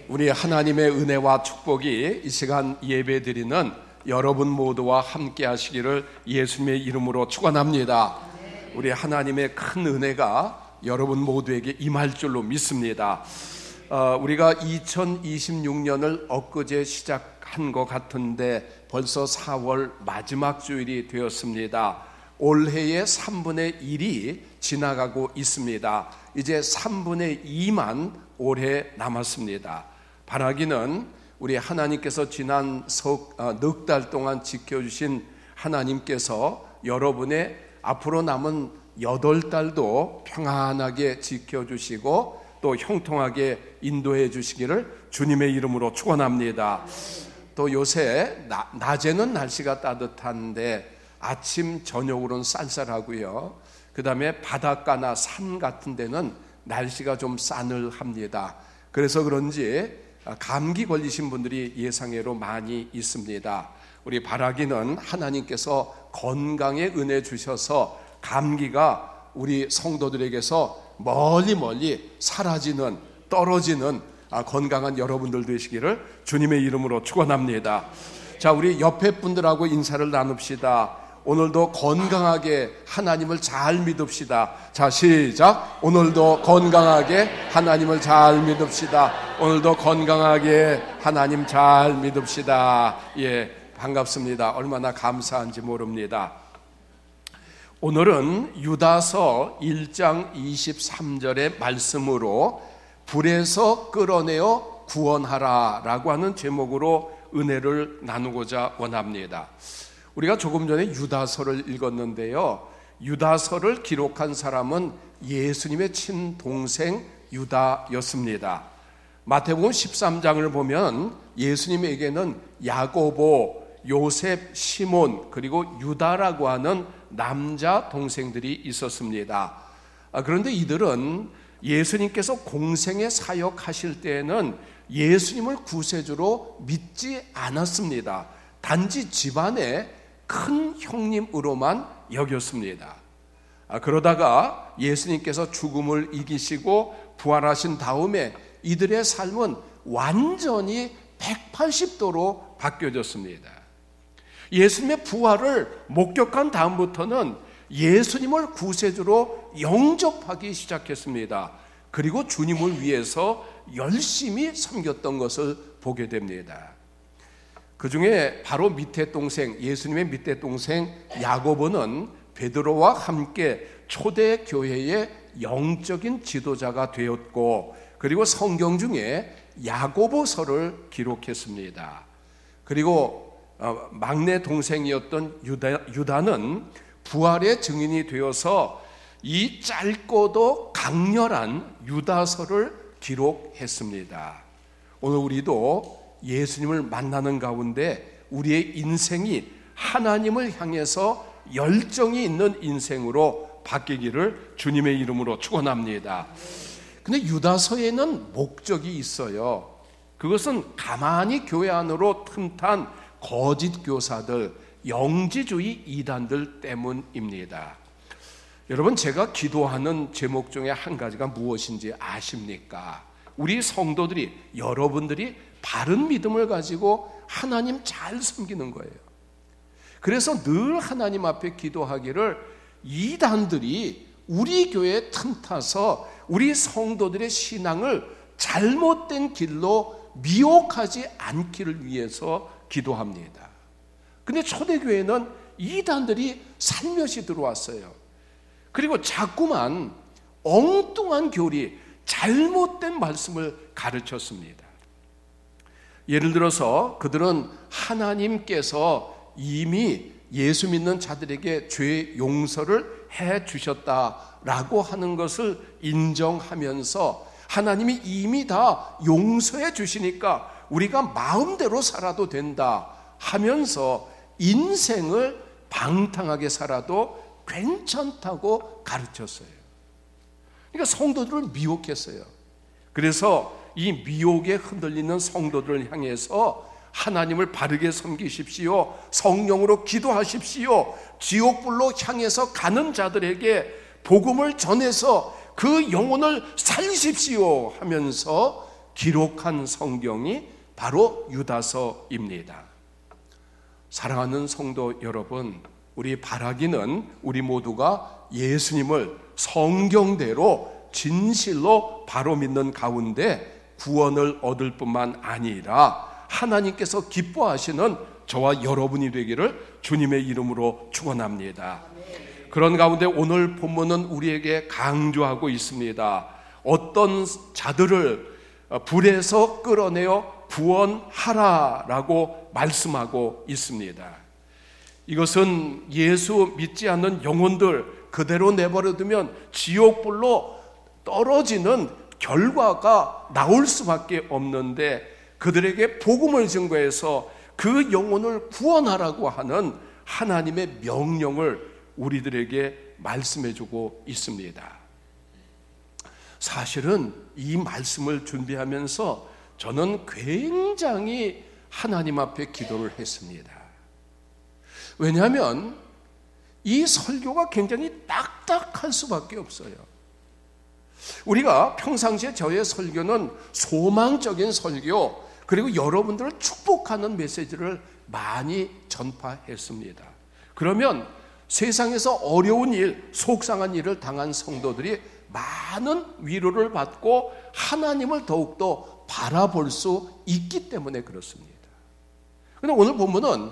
우리 하나님의 은혜와 축복이 이 시간 예배드리는 여러분 모두와 함께 하시기를 예수님의 이름으로 축원합니다. 우리 하나님의 큰 은혜가 여러분 모두에게 임할 줄로 믿습니다. 우리가 2026년을 엊그제 시작한 것 같은데 벌써 4월 마지막 주일이 되었습니다. 올해의 3분의 1이 지나가고 있습니다. 이제 3분의 2만 올해 남았습니다. 바라기는 우리 하나님께서 지난 넉 달 동안 지켜주신 하나님께서 여러분의 앞으로 남은 8달도 평안하게 지켜주시고 또 형통하게 인도해 주시기를 주님의 이름으로 축원합니다. 또 요새 낮에는 날씨가 따뜻한데 아침 저녁으로는 쌀쌀하고요. 그 다음에 바닷가나 산 같은 데는 날씨가 좀 싸늘합니다. 그래서 그런지 감기 걸리신 분들이 예상외로 많이 있습니다. 우리 바라기는 하나님께서 건강의 은혜 주셔서 감기가 우리 성도들에게서 멀리 사라지는, 떨어지는 건강한 여러분들 되시기를 주님의 이름으로 축원합니다. 자, 우리 옆에 분들하고 인사를 나눕시다. 오늘도 건강하게 하나님을 잘 믿읍시다. 자, 시작. 오늘도 건강하게 하나님을 잘 믿읍시다. 오늘도 건강하게 하나님 잘 믿읍시다. 예, 반갑습니다. 얼마나 감사한지 모릅니다. 오늘은 유다서 1장 23절의 말씀으로 불에서 끌어내어 구원하라 라고 하는 제목으로 은혜를 나누고자 원합니다. 우리가 조금 전에 유다서를 읽었는데요, 유다서를 기록한 사람은 예수님의 친동생 유다였습니다. 마태복음 13장을 보면 예수님에게는 야고보, 요셉, 시몬 그리고 유다라고 하는 남자 동생들이 있었습니다. 그런데 이들은 예수님께서 공생의 사역하실 때에는 예수님을 구세주로 믿지 않았습니다. 단지 집안의 큰 형님으로만 여겼습니다. 그러다가 예수님께서 죽음을 이기시고 부활하신 다음에 이들의 삶은 완전히 180도로 바뀌어졌습니다. 예수님의 부활을 목격한 다음부터는 예수님을 구세주로 영접하기 시작했습니다. 그리고 주님을 위해서 열심히 섬겼던 것을 보게 됩니다. 그 중에 바로 밑에 동생, 예수님의 밑에 동생 야고보는 베드로와 함께 초대 교회의 영적인 지도자가 되었고, 그리고 성경 중에 야고보서를 기록했습니다. 그리고 막내 동생이었던 유다는 부활의 증인이 되어서 이 짧고도 강렬한 유다서를 기록했습니다. 오늘 우리도 예수님을 만나는 가운데 우리의 인생이 하나님을 향해서 열정이 있는 인생으로 바뀌기를 주님의 이름으로 축원합니다. 근데 유다서에는 목적이 있어요. 그것은 가만히 교회 안으로 틈탄 거짓 교사들, 영지주의 이단들 때문입니다. 여러분, 제가 기도하는 제목 중에 한 가지가 무엇인지 아십니까? 우리 성도들이, 여러분들이 바른 믿음을 가지고 하나님 잘 섬기는 거예요. 그래서 늘 하나님 앞에 기도하기를 이단들이 우리 교회에 틈타서 우리 성도들의 신앙을 잘못된 길로 미혹하지 않기를 위해서 기도합니다. 근데 초대교회는 이단들이 살며시 들어왔어요. 그리고 자꾸만 엉뚱한 교리, 잘못된 말씀을 가르쳤습니다. 예를 들어서 그들은 하나님께서 이미 예수 믿는 자들에게 죄 용서를 해 주셨다라고 하는 것을 인정하면서 하나님이 이미 다 용서해 주시니까 우리가 마음대로 살아도 된다 하면서 인생을 방탕하게 살아도 괜찮다고 가르쳤어요. 그러니까 성도들을 미혹했어요. 그래서 이 미혹에 흔들리는 성도들을 향해서 하나님을 바르게 섬기십시오, 성령으로 기도하십시오, 지옥불로 향해서 가는 자들에게 복음을 전해서 그 영혼을 살리십시오 하면서 기록한 성경이 바로 유다서입니다. 사랑하는 성도 여러분, 우리 바라기는 우리 모두가 예수님을 성경대로 진실로 바로 믿는 가운데 구원을 얻을 뿐만 아니라 하나님께서 기뻐하시는 저와 여러분이 되기를 주님의 이름으로 축원합니다. 그런 가운데 오늘 본문은 우리에게 강조하고 있습니다. 어떤 자들을 불에서 끌어내어 구원하라라고 말씀하고 있습니다. 이것은 예수 믿지 않는 영혼들 그대로 내버려두면 지옥불로 떨어지는 결과가 나올 수밖에 없는데, 그들에게 복음을 증거해서 그 영혼을 구원하라고 하는 하나님의 명령을 우리들에게 말씀해주고 있습니다. 사실은 이 말씀을 준비하면서 저는 굉장히 하나님 앞에 기도를 했습니다. 왜냐하면 이 설교가 굉장히 딱딱할 수밖에 없어요. 우리가 평상시에 저의 설교는 소망적인 설교, 그리고 여러분들을 축복하는 메시지를 많이 전파했습니다. 그러면 세상에서 어려운 일, 속상한 일을 당한 성도들이 많은 위로를 받고 하나님을 더욱더 바라볼 수 있기 때문에 그렇습니다. 그런데 오늘 본문은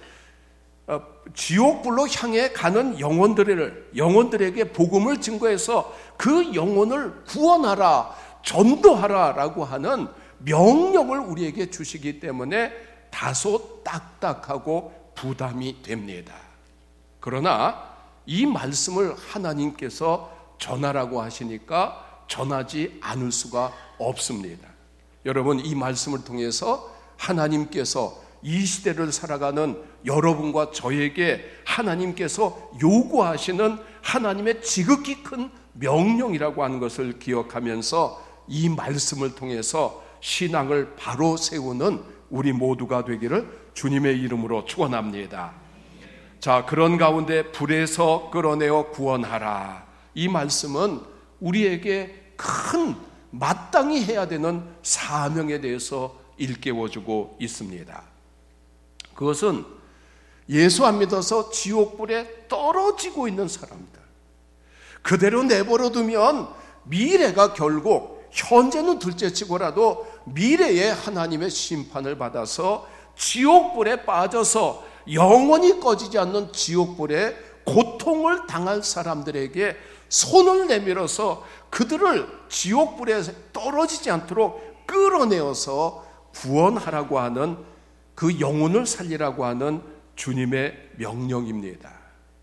지옥불로 향해 가는 영혼들에게 복음을 증거해서 그 영혼을 구원하라, 전도하라라고 하는 명령을 우리에게 주시기 때문에 다소 딱딱하고 부담이 됩니다. 그러나 이 말씀을 하나님께서 전하라고 하시니까 전하지 않을 수가 없습니다. 여러분, 이 말씀을 통해서 하나님께서 이 시대를 살아가는 여러분과 저에게 하나님께서 요구하시는 하나님의 지극히 큰 명령이라고 하는 것을 기억하면서 이 말씀을 통해서 신앙을 바로 세우는 우리 모두가 되기를 주님의 이름으로 축원합니다. 자, 그런 가운데 불에서 끌어내어 구원하라. 이 말씀은 우리에게 큰 마땅히 해야 되는 사명에 대해서 일깨워주고 있습니다. 그것은 예수 안 믿어서 지옥불에 떨어지고 있는 사람들, 그대로 내버려두면 미래가 결국 현재는 둘째치고라도 미래에 하나님의 심판을 받아서 지옥불에 빠져서 영원히 꺼지지 않는 지옥불에 고통을 당할 사람들에게 손을 내밀어서 그들을 지옥불에 떨어지지 않도록 끌어내어서 구원하라고 하는, 그 영혼을 살리라고 하는 주님의 명령입니다.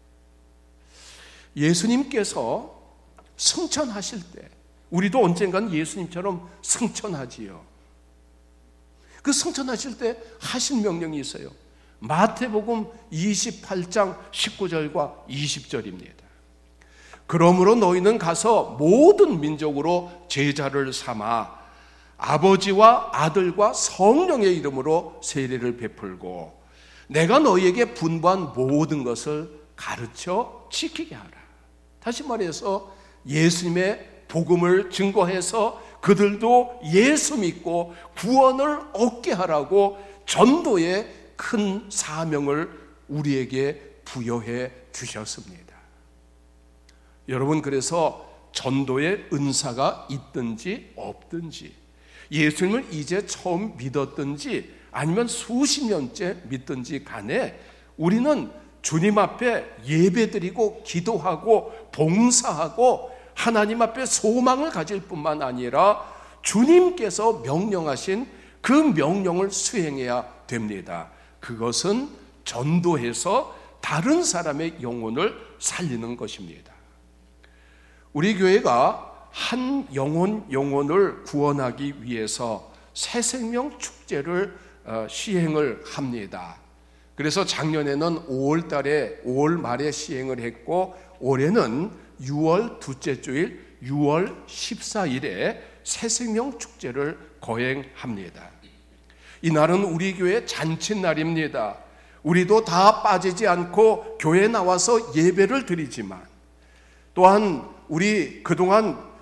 예수님께서 승천하실 때 우리도 언젠간 예수님처럼 승천하지요. 그 승천하실 때 하신 명령이 있어요. 마태복음 28장 19절과 20절입니다. 그러므로 너희는 가서 모든 민족으로 제자를 삼아 아버지와 아들과 성령의 이름으로 세례를 베풀고 내가 너희에게 분부한 모든 것을 가르쳐 지키게 하라. 다시 말해서 예수님의 복음을 증거해서 그들도 예수 믿고 구원을 얻게 하라고 전도의 큰 사명을 우리에게 부여해 주셨습니다. 여러분, 그래서 전도의 은사가 있든지 없든지, 예수님을 이제 처음 믿었든지 아니면 수십 년째 믿든지 간에 우리는 주님 앞에 예배드리고 기도하고 봉사하고 하나님 앞에 소망을 가질 뿐만 아니라 주님께서 명령하신 그 명령을 수행해야 됩니다. 그것은 전도해서 다른 사람의 영혼을 살리는 것입니다. 우리 교회가 한 영혼을 구원하기 위해서 새생명 축제를 시행을 합니다. 그래서 작년에는 5월 달에 5월 말에 시행을 했고 올해는 6월 둘째 주일 6월 14일에 새생명 축제를 거행합니다. 이날은 우리 교회 잔칫날입니다. 우리도 다 빠지지 않고 교회에 나와서 예배를 드리지만 또한 우리 그동안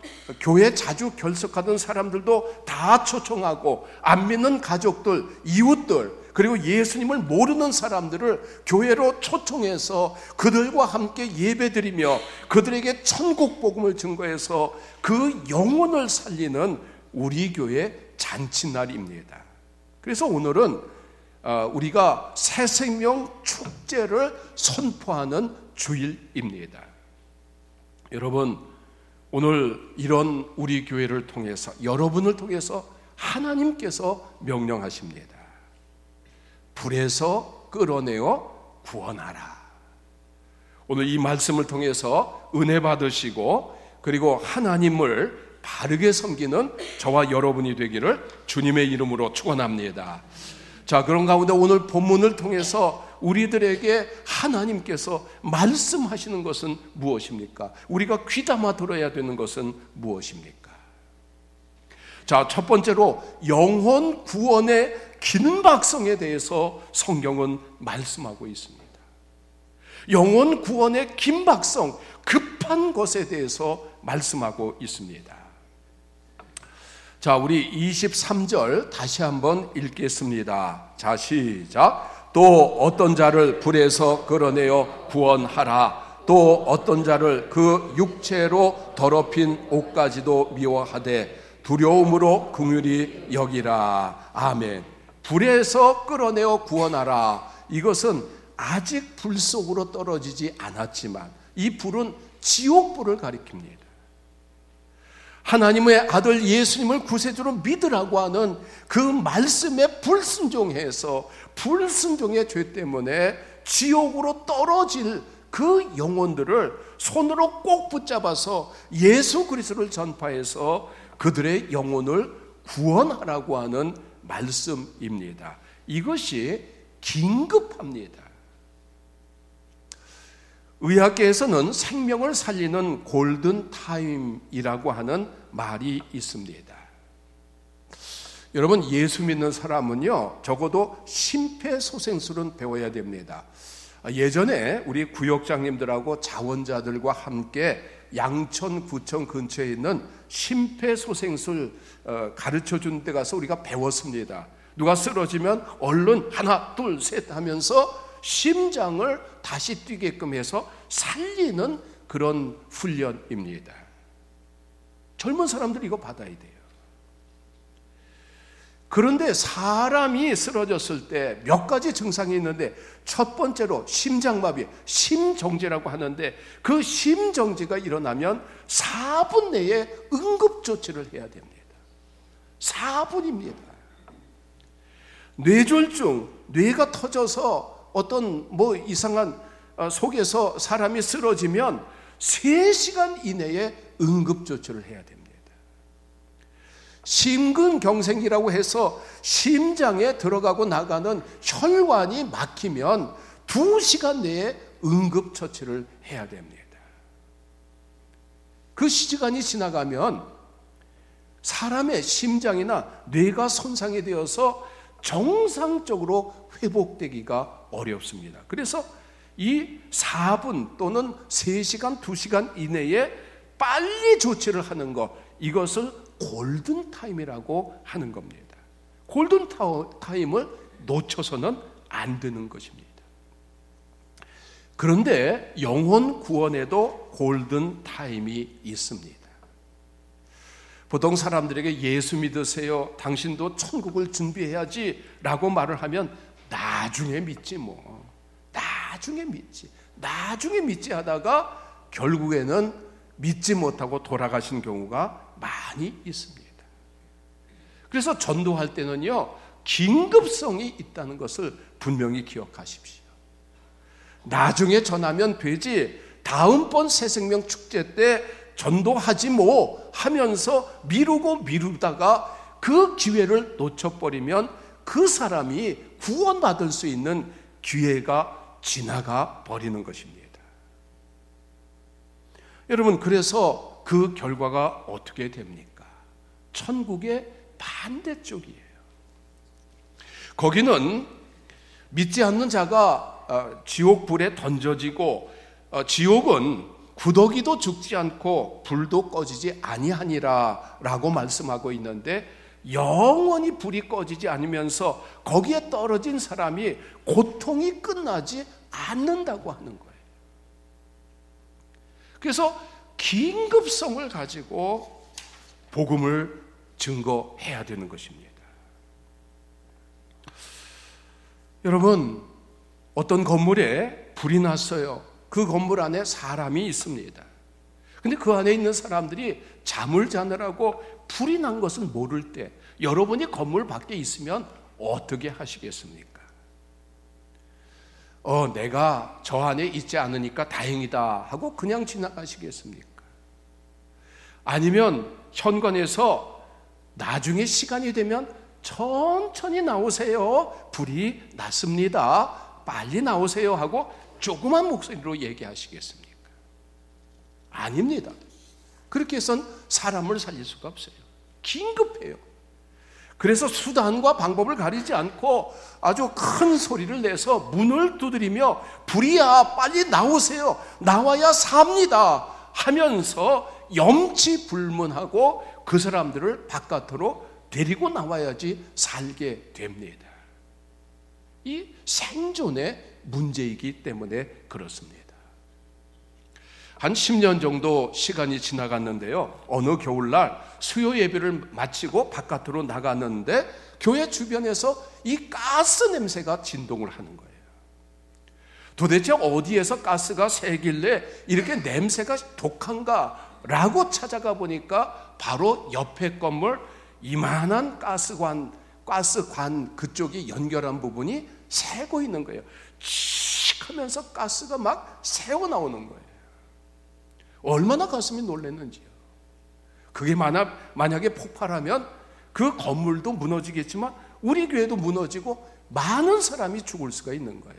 교회 자주 결석하던 사람들도 다 초청하고 안 믿는 가족들, 이웃들, 그리고 예수님을 모르는 사람들을 교회로 초청해서 그들과 함께 예배드리며 그들에게 천국 복음을 증거해서 그 영혼을 살리는 우리 교회 잔치날입니다. 그래서 오늘은 우리가 새 생명 축제를 선포하는 주일입니다. 여러분, 오늘 이런 우리 교회를 통해서, 여러분을 통해서 하나님께서 명령하십니다. 불에서 끌어내어 구원하라. 오늘 이 말씀을 통해서 은혜 받으시고 그리고 하나님을 바르게 섬기는 저와 여러분이 되기를 주님의 이름으로 축원합니다. 자, 그런 가운데 오늘 본문을 통해서 우리들에게 하나님께서 말씀하시는 것은 무엇입니까? 우리가 귀담아 들어야 되는 것은 무엇입니까? 자, 첫 번째로 영혼 구원의 긴박성에 대해서 성경은 말씀하고 있습니다. 영혼 구원의 긴박성, 급한 것에 대해서 말씀하고 있습니다. 자, 우리 23절 다시 한번 읽겠습니다. 자, 시작. 또 어떤 자를 불에서 끌어내어 구원하라. 또 어떤 자를 그 육체로 더럽힌 옷까지도 미워하되 두려움으로 긍휼히 여기라. 아멘. 불에서 끌어내어 구원하라. 이것은 아직 불 속으로 떨어지지 않았지만 이 불은 지옥불을 가리킵니다. 하나님의 아들 예수님을 구세주로 믿으라고 하는 그 말씀에 불순종해서 불순종의 죄 때문에 지옥으로 떨어질 그 영혼들을 손으로 꼭 붙잡아서 예수 그리스도를 전파해서 그들의 영혼을 구원하라고 하는 말씀입니다. 이것이 긴급합니다. 의학계에서는 생명을 살리는 골든 타임이라고 하는 말이 있습니다. 여러분, 예수 믿는 사람은요, 적어도 심폐소생술은 배워야 됩니다. 예전에 우리 구역장님들하고 자원자들과 함께 양천구청 근처에 있는 심폐소생술 가르쳐 주는 데 가서 우리가 배웠습니다. 누가 쓰러지면 얼른 하나 둘 셋 하면서 심장을 다시 뛰게끔 해서 살리는 그런 훈련입니다. 젊은 사람들이 이거 받아야 돼요. 그런데 사람이 쓰러졌을 때 몇 가지 증상이 있는데 첫 번째로 심장마비, 심정지라고 하는데 그 심정지가 일어나면 4분 내에 응급조치를 해야 됩니다. 4분입니다. 뇌졸중, 뇌가 터져서 어떤 이상한 속에서 사람이 쓰러지면 3시간 이내에 응급조치를 해야 됩니다. 심근경색이라고 해서 심장에 들어가고 나가는 혈관이 막히면 2시간 내에 응급처치를 해야 됩니다. 그 시간이 지나가면 사람의 심장이나 뇌가 손상이 되어서 정상적으로 회복되기가 어렵습니다. 그래서 이 4분 또는 3시간, 2시간 이내에 빨리 조치를 하는 것, 이것을 골든타임이라고 하는 겁니다. 골든타임을 놓쳐서는 안 되는 것입니다. 그런데 영혼 구원에도 골든타임이 있습니다. 보통 사람들에게 예수 믿으세요, 당신도 천국을 준비해야지 라고 말을 하면 나중에 믿지 나중에 믿지 하다가 결국에는 믿지 못하고 돌아가신 경우가 많이 있습니다. 그래서 전도할 때는요, 긴급성이 있다는 것을 분명히 기억하십시오. 나중에 전하면 되지, 다음번 새생명 축제 때 전도하지 뭐 하면서 미루다가 그 기회를 놓쳐버리면 그 사람이 구원받을 수 있는 기회가 지나가 버리는 것입니다. 여러분, 그래서 그 결과가 어떻게 됩니까? 천국의 반대쪽이에요. 거기는 믿지 않는 자가 지옥불에 던져지고, 지옥은 구더기도 죽지 않고 불도 꺼지지 아니하니라 라고 말씀하고 있는데, 영원히 불이 꺼지지 않으면서 거기에 떨어진 사람이 고통이 끝나지 않는다고 하는 거예요. 그래서 긴급성을 가지고 복음을 증거해야 되는 것입니다. 여러분, 어떤 건물에 불이 났어요. 그 건물 안에 사람이 있습니다. 근데 그 안에 있는 사람들이 잠을 자느라고 불이 난 것을 모를 때 여러분이 건물 밖에 있으면 어떻게 하시겠습니까? 내가 저 안에 있지 않으니까 다행이다 하고 그냥 지나가시겠습니까? 아니면 현관에서 나중에 시간이 되면 천천히 나오세요. 불이 났습니다. 빨리 나오세요 하고 조그만 목소리로 얘기하시겠습니까? 아닙니다. 그렇게 해서는 사람을 살릴 수가 없어요. 긴급해요. 그래서 수단과 방법을 가리지 않고 아주 큰 소리를 내서 문을 두드리며 불이야 빨리 나오세요. 나와야 삽니다 하면서 염치불문하고 그 사람들을 바깥으로 데리고 나와야지 살게 됩니다. 이 생존의 문제이기 때문에 그렇습니다. 한 10년 정도 시간이 지나갔는데요, 어느 겨울날 수요 예배를 마치고 바깥으로 나갔는데 교회 주변에서 이 가스 냄새가 진동을 하는 거예요. 도대체 어디에서 가스가 새길래 이렇게 냄새가 독한가 라고 찾아가 보니까 바로 옆에 건물 이만한 가스관 그쪽이 연결한 부분이 새고 있는 거예요. 칙 하면서 가스가 막 새어 나오는 거예요. 얼마나 가슴이 놀랐는지요. 그게 만약에 폭발하면 그 건물도 무너지겠지만 우리 교회도 무너지고 많은 사람이 죽을 수가 있는 거예요.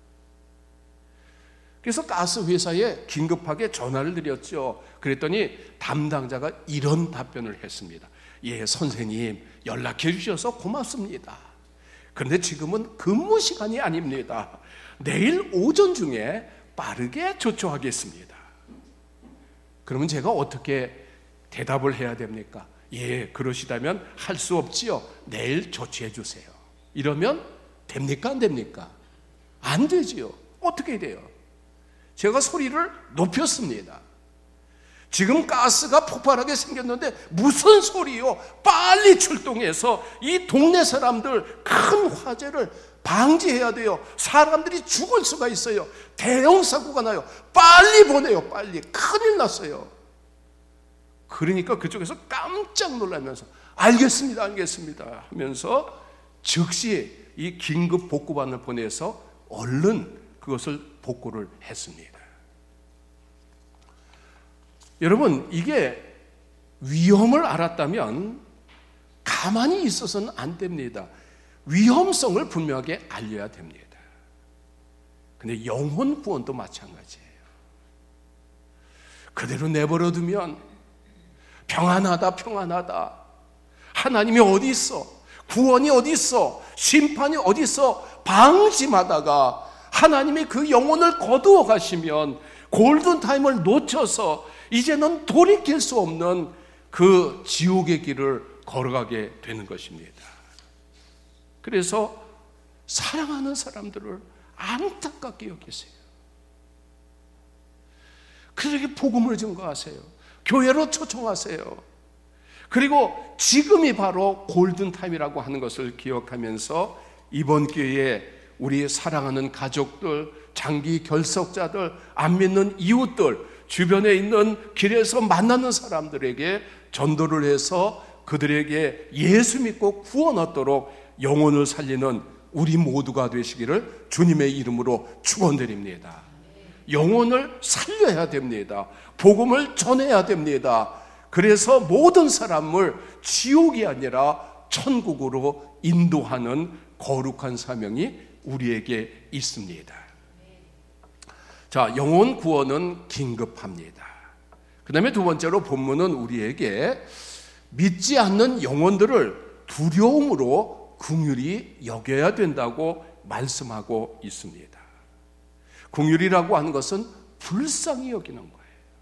그래서 가스 회사에 긴급하게 전화를 드렸죠. 그랬더니 담당자가 이런 답변을 했습니다. 예, 선생님 연락해 주셔서 고맙습니다. 그런데 지금은 근무 시간이 아닙니다. 내일 오전 중에 빠르게 조처하겠습니다. 그러면 제가 어떻게 대답을 해야 됩니까? 예, 그러시다면 할 수 없지요. 내일 조치해 주세요. 이러면 됩니까? 안 됩니까? 안 되지요. 어떻게 돼요? 제가 소리를 높였습니다. 지금 가스가 폭발하게 생겼는데 무슨 소리요? 빨리 출동해서 이 동네 사람들 큰 화재를 방지해야 돼요. 사람들이 죽을 수가 있어요. 대형 사고가 나요. 빨리 보내요. 빨리. 큰일 났어요. 그러니까 그쪽에서 깜짝 놀라면서 알겠습니다. 하면서 즉시 이 긴급 복구반을 보내서 얼른 그것을 복구를 했습니다. 여러분, 이게 위험을 알았다면 가만히 있어서는 안 됩니다. 위험성을 분명하게 알려야 됩니다. 근데 영혼 구원도 마찬가지예요. 그대로 내버려 두면 평안하다. 하나님이 어디 있어? 구원이 어디 있어? 심판이 어디 있어? 방심하다가 하나님이 그 영혼을 거두어 가시면 골든타임을 놓쳐서 이제는 돌이킬 수 없는 그 지옥의 길을 걸어가게 되는 것입니다. 그래서 사랑하는 사람들을 안타깝게 여기세요. 그렇게 복음을 증거하세요. 교회로 초청하세요. 그리고 지금이 바로 골든타임이라고 하는 것을 기억하면서 이번 기회에 우리 사랑하는 가족들, 장기 결석자들, 안 믿는 이웃들, 주변에 있는 길에서 만나는 사람들에게 전도를 해서 그들에게 예수 믿고 구원 얻도록 영혼을 살리는 우리 모두가 되시기를 주님의 이름으로 축원드립니다. 영혼을 살려야 됩니다. 복음을 전해야 됩니다. 그래서 모든 사람을 지옥이 아니라 천국으로 인도하는 거룩한 사명이 우리에게 있습니다. 자, 영혼 구원은 긴급합니다. 그 다음에 두 번째로 본문은 우리에게 믿지 않는 영혼들을 두려움으로 긍휼히 여겨야 된다고 말씀하고 있습니다. 긍휼이라고 하는 것은 불쌍히 여기는 거예요.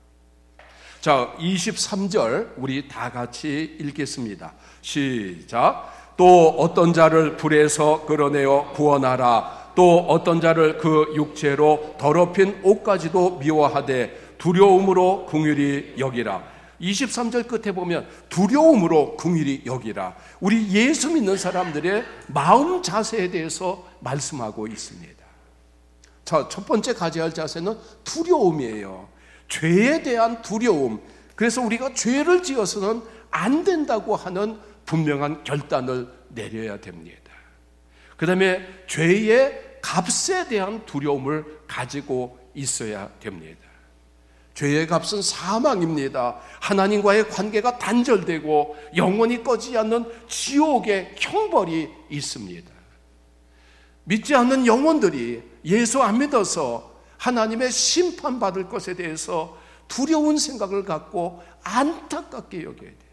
자, 23절 우리 다 같이 읽겠습니다. 시작. 또 어떤 자를 불에서 끌어내어 구원하라. 또 어떤 자를 그 육체로 더럽힌 옷까지도 미워하되 두려움으로 긍휼히 여기라. 23절 끝에 보면 두려움으로 긍휼히 여기라. 우리 예수 믿는 사람들의 마음 자세에 대해서 말씀하고 있습니다. 자, 첫 번째 가져야 할 자세는 두려움이에요. 죄에 대한 두려움. 그래서 우리가 죄를 지어서는 안 된다고 하는 분명한 결단을 내려야 됩니다. 그 다음에 죄의 값에 대한 두려움을 가지고 있어야 됩니다. 죄의 값은 사망입니다. 하나님과의 관계가 단절되고 영원히 꺼지지 않는 지옥의 형벌이 있습니다. 믿지 않는 영혼들이 예수 안 믿어서 하나님의 심판받을 것에 대해서 두려운 생각을 갖고 안타깝게 여겨야 돼요.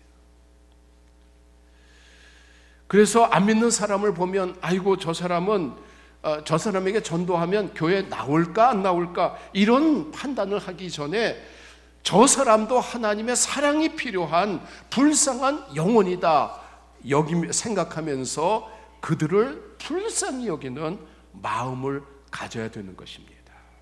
그래서 안 믿는 사람을 보면 아이고 저 사람에게 전도하면 교회 나올까 안 나올까 이런 판단을 하기 전에 저 사람도 하나님의 사랑이 필요한 불쌍한 영혼이다 생각하면서 그들을 불쌍히 여기는 마음을 가져야 되는 것입니다.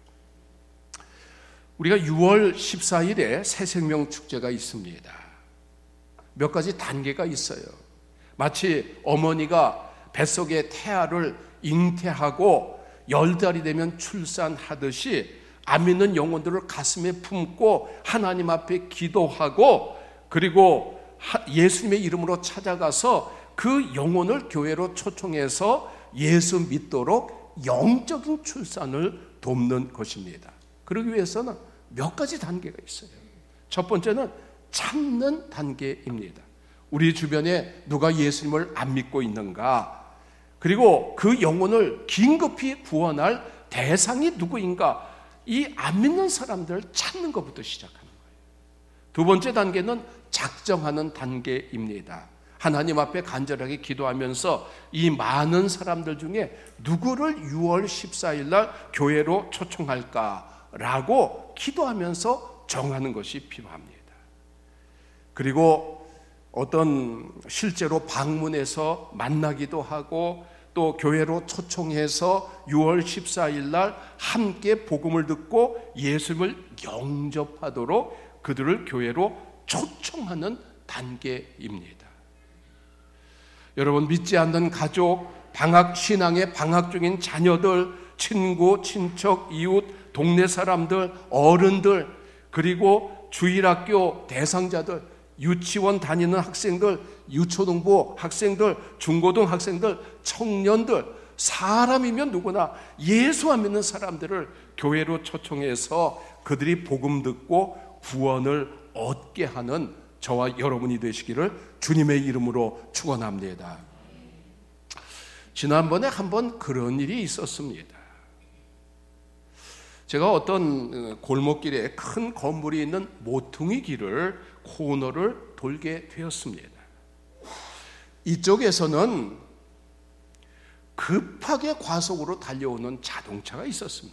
우리가 6월 14일에 새생명 축제가 있습니다. 몇 가지 단계가 있어요. 마치 어머니가 뱃속의 태아를 잉태하고 10달이 되면 출산하듯이 안 믿는 영혼들을 가슴에 품고 하나님 앞에 기도하고 그리고 예수님의 이름으로 찾아가서 그 영혼을 교회로 초청해서 예수 믿도록 영적인 출산을 돕는 것입니다. 그러기 위해서는 몇 가지 단계가 있어요. 첫 번째는 찾는 단계입니다. 우리 주변에 누가 예수님을 안 믿고 있는가? 그리고 그 영혼을 긴급히 구원할 대상이 누구인가? 이 안 믿는 사람들을 찾는 것부터 시작하는 거예요. 두 번째 단계는 작정하는 단계입니다. 하나님 앞에 간절하게 기도하면서 이 많은 사람들 중에 누구를 6월 14일 날 교회로 초청할까라고 기도하면서 정하는 것이 필요합니다. 그리고 어떤 실제로 방문해서 만나기도 하고 또 교회로 초청해서 6월 14일 날 함께 복음을 듣고 예수님을 영접하도록 그들을 교회로 초청하는 단계입니다. 여러분, 믿지 않는 가족, 신앙의 방학 중인 자녀들, 친구, 친척, 이웃, 동네 사람들, 어른들, 그리고 주일학교 대상자들, 유치원 다니는 학생들, 유초등부 학생들, 중고등 학생들, 청년들, 사람이면 누구나 예수 안 믿는 사람들을 교회로 초청해서 그들이 복음 듣고 구원을 얻게 하는 저와 여러분이 되시기를 주님의 이름으로 축원합니다. 지난번에 한번 그런 일이 있었습니다. 제가 어떤 골목길에 큰 건물이 있는 모퉁이 길을 코너를 돌게 되었습니다. 이쪽에서는 급하게 과속으로 달려오는 자동차가 있었습니다.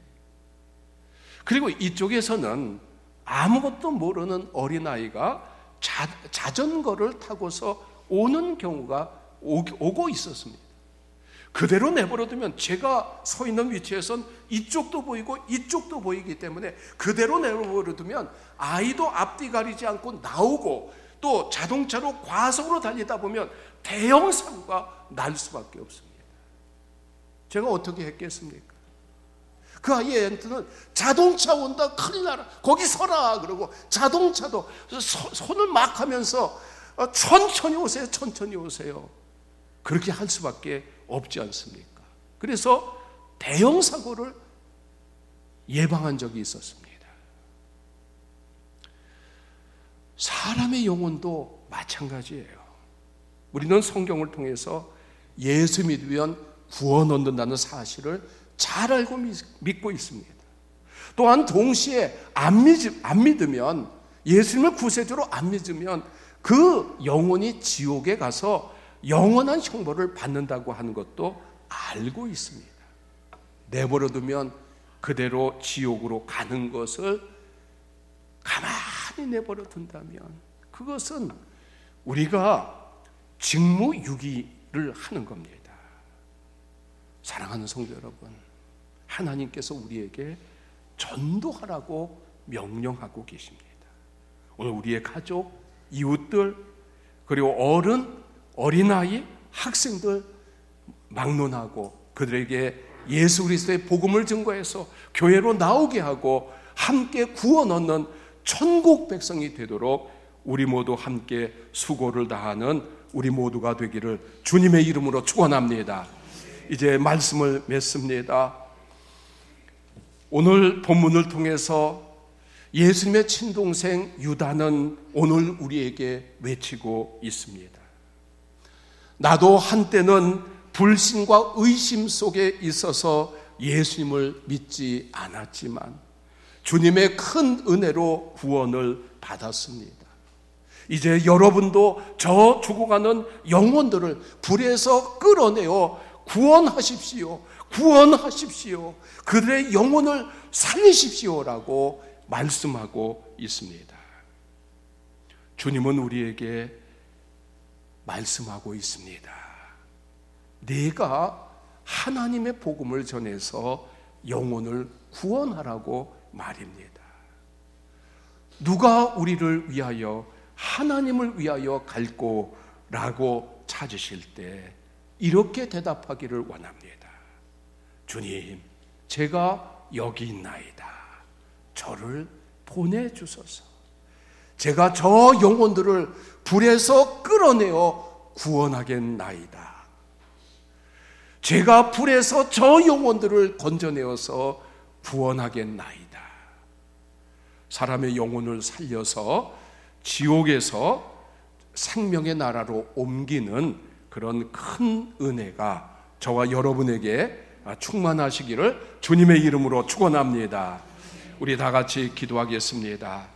그리고 이쪽에서는 아무것도 모르는 어린아이가 자전거를 타고서 오는 경우가 오고 있었습니다. 그대로 내버려두면 제가 서 있는 위치에선 이쪽도 보이고 이쪽도 보이기 때문에 그대로 내버려두면 아이도 앞뒤 가리지 않고 나오고 또 자동차로 과속으로 달리다 보면 대형 사고가 날 수밖에 없습니다. 제가 어떻게 했겠습니까? 그 아이한테는 자동차 온다, 큰일 나라, 거기 서라 그러고 자동차도 손을 막 하면서 천천히 오세요, 천천히 오세요. 그렇게 할 수밖에 없지 않습니까? 그래서 대형 사고를 예방한 적이 있었습니다. 사람의 영혼도 마찬가지예요. 우리는 성경을 통해서 예수 믿으면 구원 얻는다는 사실을 잘 알고 믿고 있습니다. 또한 동시에 안 믿으면, 예수님을 구세주로 안 믿으면 그 영혼이 지옥에 가서 영원한 형벌을 받는다고 하는 것도 알고 있습니다. 내버려두면 그대로 지옥으로 가는 것을 가만히 가만히 내버려 둔다면 그것은 우리가 직무유기를 하는 겁니다. 사랑하는 성도 여러분, 하나님께서 우리에게 전도하라고 명령하고 계십니다. 오늘 우리의 가족, 이웃들, 그리고 어른, 어린아이, 학생들 막론하고 그들에게 예수 그리스도의 복음을 증거해서 교회로 나오게 하고 함께 구원 얻는 천국 백성이 되도록 우리 모두 함께 수고를 다하는 우리 모두가 되기를 주님의 이름으로 축원합니다. 이제 말씀을 맺습니다. 오늘 본문을 통해서 예수님의 친동생 유다는 오늘 우리에게 외치고 있습니다. 나도 한때는 불신과 의심 속에 있어서 예수님을 믿지 않았지만 주님의 큰 은혜로 구원을 받았습니다. 이제 여러분도 저 죽어가는 영혼들을 불에서 끌어내어 구원하십시오. 구원하십시오. 그들의 영혼을 살리십시오라고 말씀하고 있습니다. 주님은 우리에게 말씀하고 있습니다. 내가 하나님의 복음을 전해서 영혼을 구원하라고 말입니다. 누가 우리를 위하여 하나님을 위하여 갈고라고 찾으실 때 이렇게 대답하기를 원합니다. 주님, 제가 여기 있나이다. 저를 보내주소서. 제가 저 영혼들을 불에서 끌어내어 구원하겠나이다. 제가 불에서 저 영혼들을 건져내어서 구원하겠나이다. 사람의 영혼을 살려서 지옥에서 생명의 나라로 옮기는 그런 큰 은혜가 저와 여러분에게 충만하시기를 주님의 이름으로 축원합니다. 우리 다 같이 기도하겠습니다.